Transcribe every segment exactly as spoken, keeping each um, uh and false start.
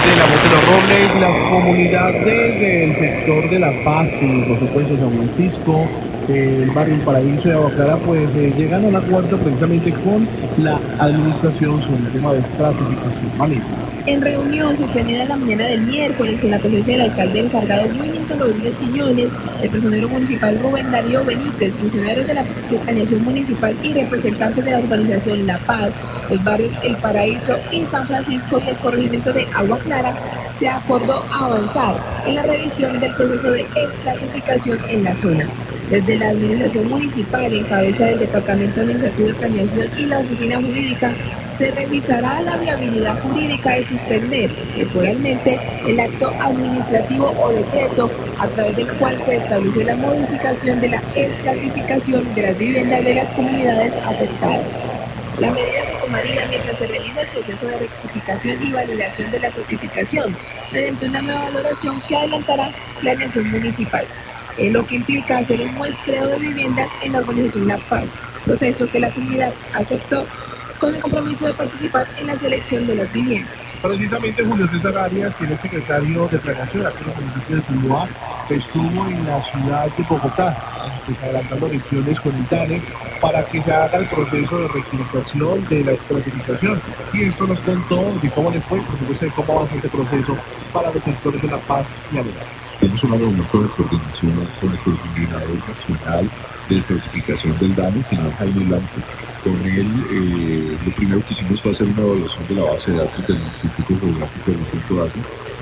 de la voz de los Robles, las comunidades del sector de La Paz y por supuesto San Francisco, eh, el barrio El Paraíso de Agua Clara, pues eh, llegan a un acuerdo precisamente con la administración sobre el tema de estratificación. Vanessa. En reunión sostenida la mañana del miércoles con la presencia del alcalde encargado Willington Rodríguez Quiñones, el personero municipal Rubén Darío Benítez, funcionarios de la planeación municipal y representantes de la urbanización La Paz, los barrios El Paraíso y San Francisco y el corregimiento de Agua Clara, se acordó avanzar en la revisión del proceso de estratificación en la zona. Desde la administración municipal, en cabeza del Departamento Administrativo de Planeación y la Oficina Jurídica, se revisará la viabilidad jurídica de suspender temporalmente el acto administrativo o decreto a través del cual se establece la modificación de la estratificación de las viviendas de las comunidades afectadas. La medida se tomaría mientras se realiza el proceso de rectificación y validación de la certificación, mediante una nueva valoración que adelantará planeación municipal, eh, lo que implica hacer un muestreo de viviendas en la urbanización La Paz, proceso que la comunidad aceptó con el compromiso de participar en la selección de las viviendas. Precisamente Julio César Arias, quien es secretario de Planeación aquí en el municipio de Tuluá, estuvo en la ciudad de Bogotá, pues, adelantando elecciones con el DANE para que se haga el proceso de rectificación de la estratificación. Y esto nos contó de cómo le fue, por supuesto, de cómo avanza este proceso para los sectores de La Paz y Arena. Tenemos una reunión de coordinación con el coordinador nacional de certificación del DANE, señor Jaime Blanco. Con él, eh, lo primero que hicimos fue hacer una evaluación de la base de datos del Instituto Geográfico del Punto Dato.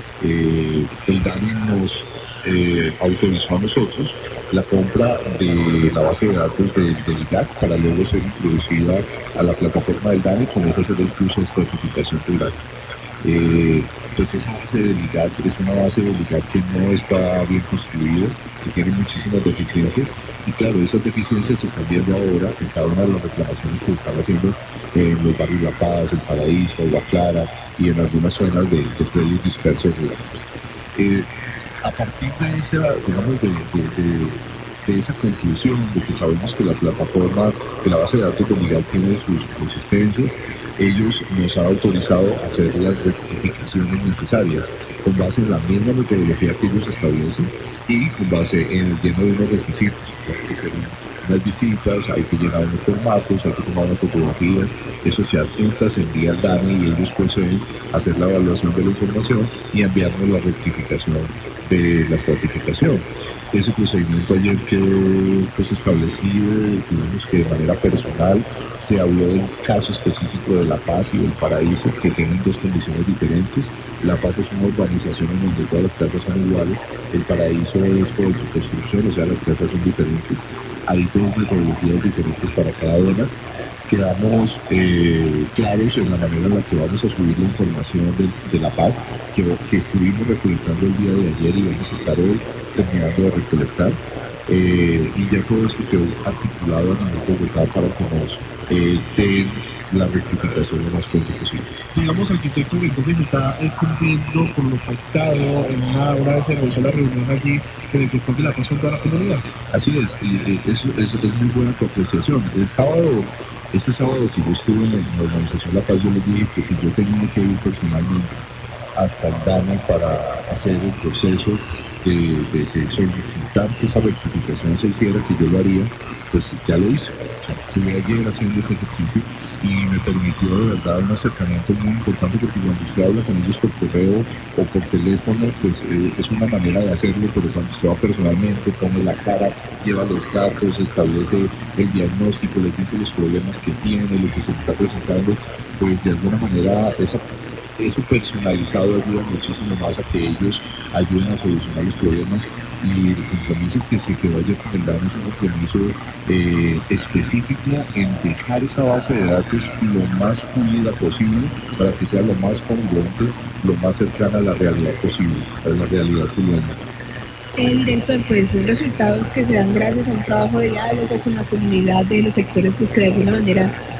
Eh, el DANE nos eh, autorizó a nosotros la compra de la base de datos de, del I G A C para luego ser introducida a la plataforma del DANE, con eso hacer el curso de certificación del DANE. Eh, pues esa base del I G A C es una base del I G A C que no está bien construida, que tiene muchísimas deficiencias, y claro, esas deficiencias se están viendo ahora en cada una de las reclamaciones que están haciendo en los barrios La Paz, El Paraíso, Agua Clara y en algunas zonas de, de predios dispersos rurales. Eh, a partir de esa, digamos, de, de, de, de esa conclusión de que sabemos que la plataforma de la base de datos de I G A C tiene sus consistencias, ellos nos han autorizado a hacer las rectificaciones necesarias con base en la misma metodología que ellos establecen y con base en el lleno de unos requisitos. Tienen que ser unas visitas, hay que llenar unos formatos, hay que tomar unas fotografías, eso se adjunta, se envía al DANE y ellos proceden a hacer la evaluación de la información y enviarnos la rectificación de la estratificación. Ese procedimiento ayer quedó pues establecido, digamos que de manera personal. Se habló del caso específico de La Paz y del Paraíso, que tienen dos condiciones diferentes. La Paz es una urbanización en donde todas las casas son iguales. El Paraíso es por su construcción, o sea, las casas son diferentes. Hay dos metodologías diferentes para cada una. Quedamos eh, claros en la manera en la que vamos a subir la información de, de La Paz, que, que estuvimos recolectando el día de ayer y vamos a estar hoy terminando de recolectar. Eh, y ya todo esto quedó articulado a nivel de Bogotá para que nos eh, den la rectificación lo más pronto posible. Digamos, arquitecto, que entonces está eh, cumpliendo con lo pactado en una hora de se realizó la reunión allí en el sector de La Paz con toda la comunidad. Así es, y, y eso es, es muy buena tu apreciación. El sábado, este sábado que yo estuve en la organización La Paz, yo les dije que si yo tenía que ir personalmente hasta el DANE para hacer el proceso de, de, de solicitar que esa rectificación se hiciera, que yo lo haría, pues ya lo hice. O sea, estuve ayer haciendo ese ejercicio y me permitió de verdad un acercamiento muy importante, porque cuando usted habla con ellos por correo o por teléfono, pues eh, es una manera de hacerlo, pero cuando usted va personalmente, pone la cara, lleva los datos, establece el diagnóstico, les dice los problemas que tiene, lo que se le está presentando, pues de alguna manera esa eso personalizado ayuda muchísimo más a que ellos ayuden a solucionar los problemas, y el compromiso que se quedó ayer con el DANE es un compromiso eh, específico en dejar esa base de datos lo más pulida posible para que sea lo más congruente, lo más cercana a la realidad posible, a la realidad tulueña. Eh, director, pues son resultados que se dan gracias a un trabajo de diálogo con la comunidad de los sectores pues, que de alguna manera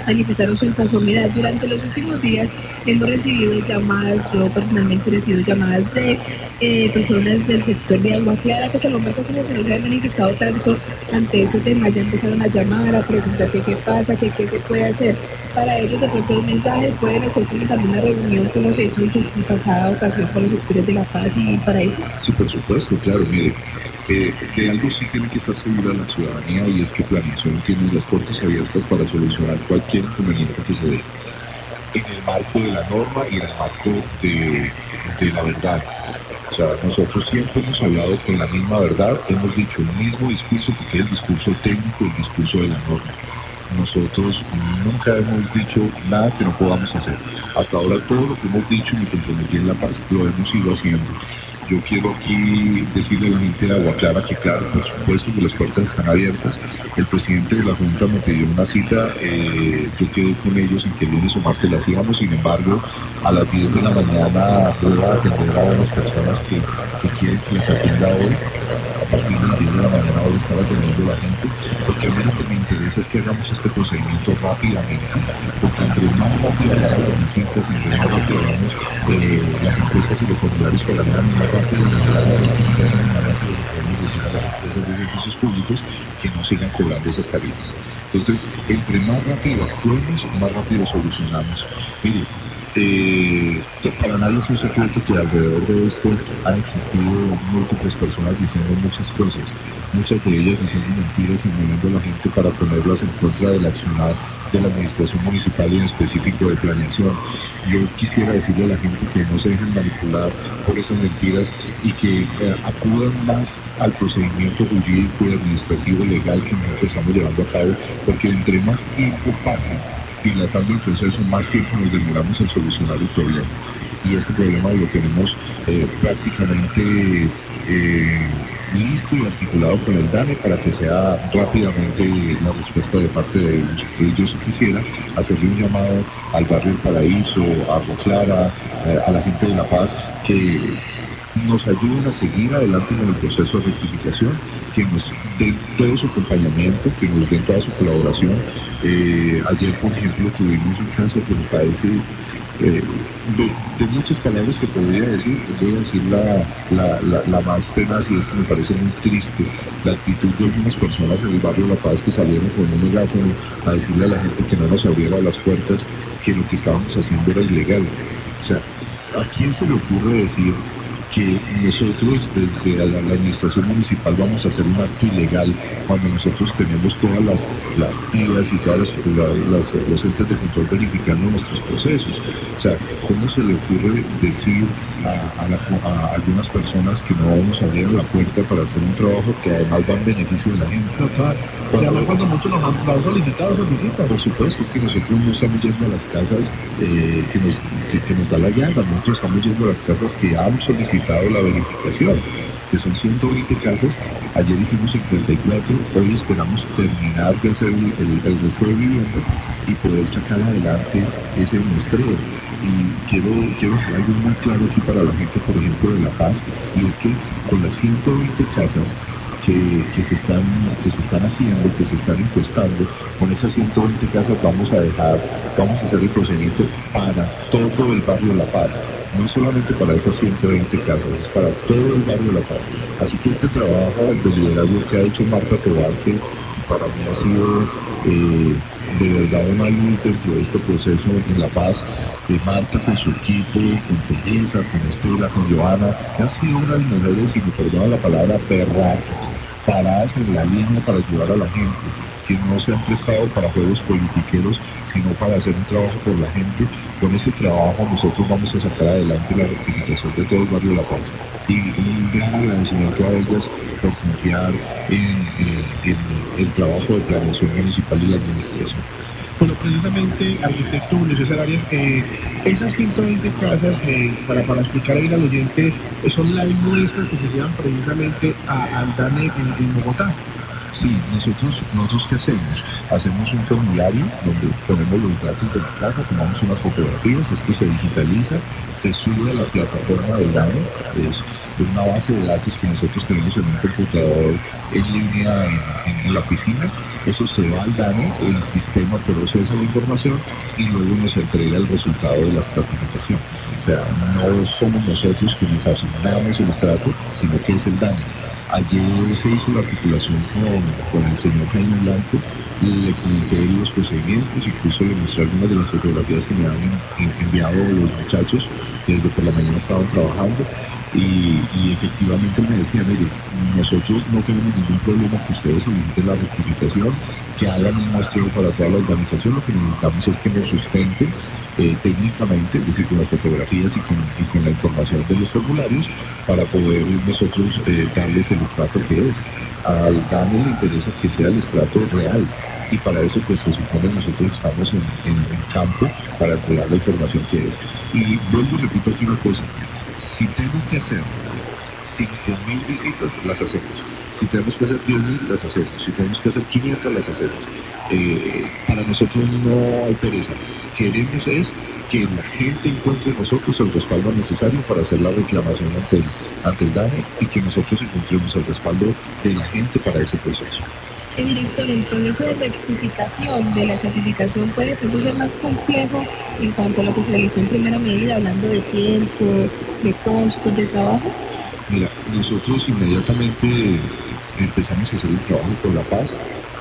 manifestaron su inconformidad. Durante los últimos días hemos recibido llamadas, yo personalmente he recibido llamadas de eh, personas del sector de Agua Clara que hasta el momento como que no se han manifestado tanto ante este tema, ya empezaron a llamar, a preguntar qué, qué pasa, qué, qué se puede hacer. Para ellos de pronto el mensaje pueden hacer como también una reunión como se hizo en su pasada ocasión con los sectores de La Paz y para eso. Sí, por supuesto, claro, mire, eh, de algo sí tiene que estar segura la ciudadanía y es que Planeación tiene las puertas abiertas para solucionar cualquier inconveniente que se dé en el marco de la norma y en el marco de, de la verdad. O sea, nosotros siempre hemos hablado con la misma verdad, hemos dicho el mismo discurso porque es el discurso técnico, el discurso de la norma. Nosotros nunca hemos dicho nada que no podamos hacer. Hasta ahora todo lo que hemos dicho y me comprometí en La Paz lo hemos ido haciendo. Yo quiero aquí decirle a la gente de Agua Clara que claro, por supuesto que las puertas están abiertas. El presidente de la Junta me pidió una cita, eh, yo quedé con ellos en que el lunes o martes la hacíamos, sin embargo, a las diez de la mañana voy a atender a unas personas que, que quieren que las atienda hoy. A partir de las diez de la mañana voy a estar atendiendo a la gente, porque a mí lo que me interesa es que hagamos este procedimiento rápidamente, porque entre más rápido hagamos las visitas, entre más rápido hagamos eh, las encuestas y los formularios para ganar, más rápido nos dan la rectificación y más rápido le podemos decir a las empresas de servicios públicos que no sigan cobrando esas tarifas. Entonces, entre más rápido actuemos, más rápido solucionamos. Mire, eh, para nadie es un secreto que alrededor de esto han existido múltiples personas diciendo muchas cosas, muchas de ellas diciendo mentiras y moviendo a la gente para ponerlas en contra del accionar de la administración municipal y en específico de Planeación. Yo quisiera decirle a la gente que no se dejen manipular por esas mentiras y que eh, acudan más al procedimiento jurídico y administrativo legal que nosotros estamos llevando a cabo, porque entre más tiempo pase dilatando el proceso, más tiempo nos demoramos en solucionar el problema. Y este problema lo tenemos eh, prácticamente eh, listo y articulado con el DANE para que sea rápidamente la respuesta de parte de ellos. Y yo sí quisiera hacerle un llamado al barrio El Paraíso, a Agua Clara, eh, a la gente de La Paz, que nos ayuden a seguir adelante con el proceso de rectificación, que nos den todo su acompañamiento, que nos den toda su colaboración. Eh, ayer, por ejemplo, tuvimos un caso que me parece eh, de, de muchas palabras que podría decir, voy a decir la, la, la, la más tenaz, y es que me parece muy triste la actitud de algunas personas en el barrio La Paz que salieron con un megáfono a decirle a la gente que no nos abriera las puertas, que lo que estábamos haciendo era ilegal. O sea, ¿a quién se le ocurre decir que nosotros desde la, la administración municipal vamos a hacer un acto ilegal cuando nosotros tenemos todas las, las I A S y todas las, las, las, los entes de control verificando nuestros procesos? O sea, ¿cómo se le ocurre decir a, a, la, a algunas personas que no vamos a abrir la puerta para hacer un trabajo que además va en beneficio de la gente? Total. Y además cuando muchos nos han, nos han solicitado esas visitas. Por supuesto, es que nosotros no estamos yendo a las casas eh, que, nos, que, que nos da la llana, nosotros estamos yendo a las casas que han solicitado la verificación, que son ciento veinte casos. Ayer hicimos cincuenta y cuatro, hoy esperamos terminar de hacer el, el, el resto de viviendas y poder sacar adelante ese muestreo. Y quiero, quiero dejar algo muy claro aquí para la gente, por ejemplo, de La Paz, y es que con las ciento veinte casas que, que, se están, que se están haciendo, que se están encuestando, con esas ciento veinte casas vamos a dejar, vamos a hacer el procedimiento para todo el barrio de La Paz. No es solamente para esas ciento veinte casas, es para todo el barrio de La Paz. Así que este trabajo de liderazgo que ha hecho Marta Tobar, que para mí ha sido eh, de verdad una luz dentro de este proceso en La Paz, de Marta con su equipo, con Teresa, con Estela, con Joana, que han sido unas mujeres, si me perdonan la palabra, perracas, paradas en la línea para ayudar a la gente, que no se han prestado para juegos politiqueros, sino para hacer un trabajo por la gente. Con ese trabajo nosotros vamos a sacar adelante la rectificación de todo el barrio de La Paz. Y un gran agradecimiento a ellas por confiar en, en, en el trabajo de planeación municipal y la administración. Bueno, precisamente, arquitecto Julio César Arias, eh, esas ciento veinte casas, eh, para, para explicar ahí al oyente, son las muestras que se llevan precisamente a, al DANE en, en Bogotá. Sí, nosotros, nosotros ¿qué hacemos? Hacemos un formulario donde ponemos los datos de la casa, tomamos unas fotografías, esto se digitaliza, se sube a la plataforma del DANE, es una base de datos que nosotros tenemos en un computador en línea en, en la oficina, eso se va al DANE, el sistema procesa la información y luego nos entrega el resultado de la estratificación. O sea, no somos nosotros quienes asignamos el estrato, sino que es el DANE. Ayer se hizo la articulación con, con el señor Jaime Blanco, le comenté los procedimientos, incluso le mostré algunas de las fotografías que me han enviado los muchachos, que desde por la mañana estaban trabajando, y, y efectivamente me decía, mire, nosotros no tenemos ningún problema que ustedes soliciten la rectificación, que hagan un muestreo para toda la organización, lo que necesitamos es que nos sustenten eh, técnicamente, es decir, con las fotografías y con, y con la información de los formularios, para poder nosotros eh, darles el estrato que es. Al DANE le interesa que sea el estrato real, y para eso pues se supone nosotros estamos en, en, en campo para entregar la información que es. Y vuelvo y repito aquí una cosa, si tengo que hacer cinco mil visitas, las hacemos. Si tenemos que hacer diez mil, las hacemos. Si tenemos que hacer quinientas, las hacemos. Eh, para nosotros no hay pereza. Queremos es que la gente encuentre en nosotros el respaldo necesario para hacer la reclamación ante el, ante el DANE, y que nosotros encontremos el respaldo de la gente para ese proceso. El director, el proceso de rectificación de la certificación puede pronto ser más complejo en cuanto a lo que se realizó en primera medida, hablando de tiempo, de costos, de trabajo. Mira, nosotros inmediatamente empezamos a hacer el trabajo por la paz,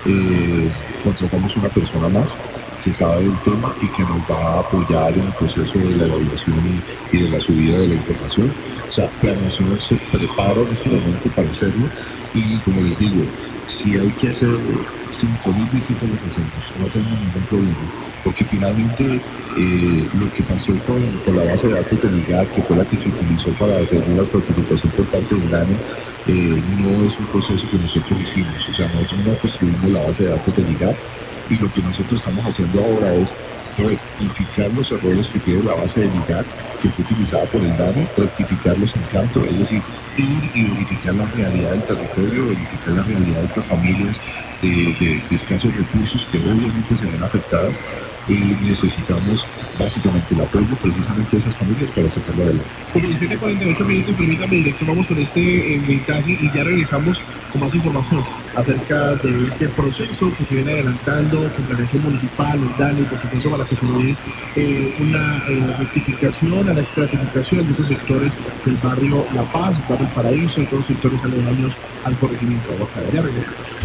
eh, contratamos una persona más que sabe del tema y que nos va a apoyar en el proceso de la evaluación y, y de la subida de la información. O sea, Planeación se prepara en este momento para hacerlo, y como les digo, si hay que hacer cinco mil visitas las hacemos, no tenemos ningún problema, porque finalmente eh, lo que pasó con, con la base de datos del I G A C, que fue la que se utilizó para hacer la certificación por parte del DANE, eh, no es un proceso que nosotros hicimos. O sea, nosotros no construimos la base de datos del I G A C, y lo que nosotros estamos haciendo ahora es rectificar los errores que tiene la base del I G A C, que fue utilizada por el DANE, rectificarlos en canto, es decir, ir y verificar la realidad del territorio, verificar la realidad de estas familias de, de, de escasos recursos que obviamente se ven afectadas, y necesitamos básicamente el apoyo precisamente de esas familias para sacarlo adelante. Como dice cuarenta y ocho minutos, permítame, directo, vamos con este eh, mensaje y ya regresamos con más información acerca de este proceso que se viene adelantando con Planeación Municipal, el DANE, y por supuesto para que se le dé eh, una eh, rectificación a la estratificación de esos sectores del barrio La Paz, barrio El Paraíso y todos los sectores aledaños al corregimiento de Aguascalientes. Ya regresamos.